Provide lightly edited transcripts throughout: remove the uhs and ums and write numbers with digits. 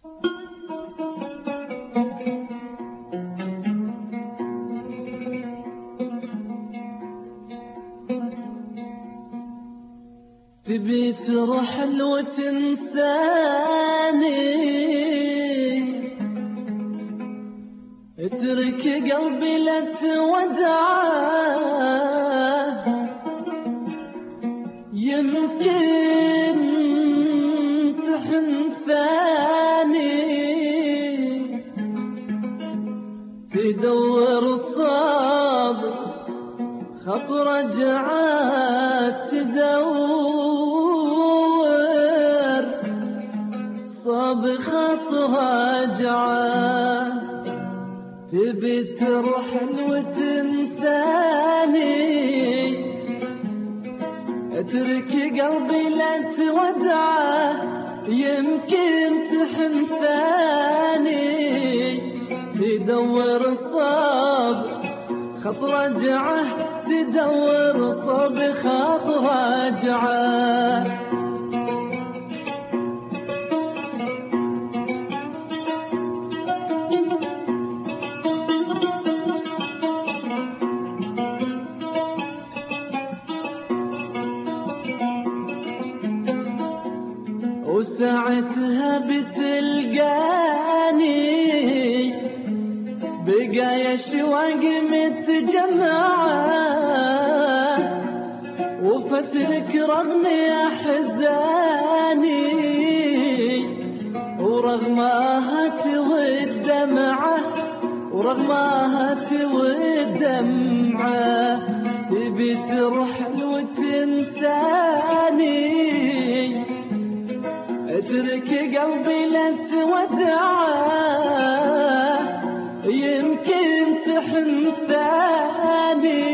تبي ترحل وتنساني، اترك قلبي لا تودعه، يمكن تحن ثاني، تدور الصبر خط رجعات، تدور صاب خط رجعات. تبي ترحل وتنساني، اترك قلبي لا تودعه، يمكن تحن ثاني، تدور الصبر خط رجعه، تدور صب خط رجعه. وساعتها بتلقاني بقايا شواق متجمعة، وفترك رغم أحزاني، ورغم آهاتي والدمعة، ورغم آهاتي والدمعة. تبي ترحل وتنساني، اترك قلبي لا تودعه، يمكن تحن ثاني،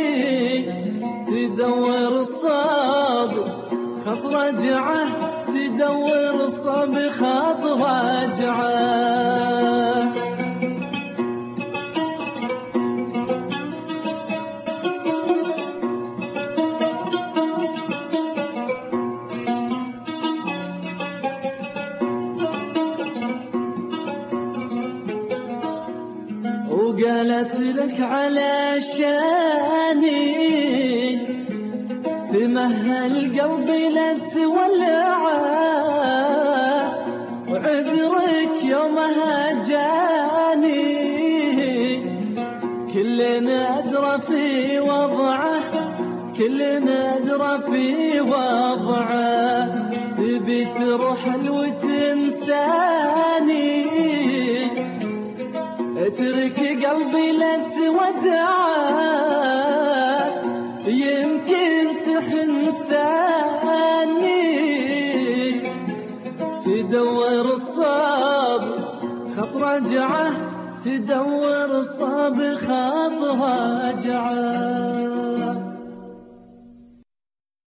تدور الصبر خط رجعه، تدور الصبر خط رجعه. وقالت لك علشاني تمهل قلبي لا تولعه، وعذرك يومها جاني، كلنا أدرى في وضعه، كلنا أدرى في وضعه. تبي ترحل وتنساني، اترك قلبي لا تودعه، يمكن تحن ثاني، تدور الصبر خط رجعه، تدور الصبر خط رجعه.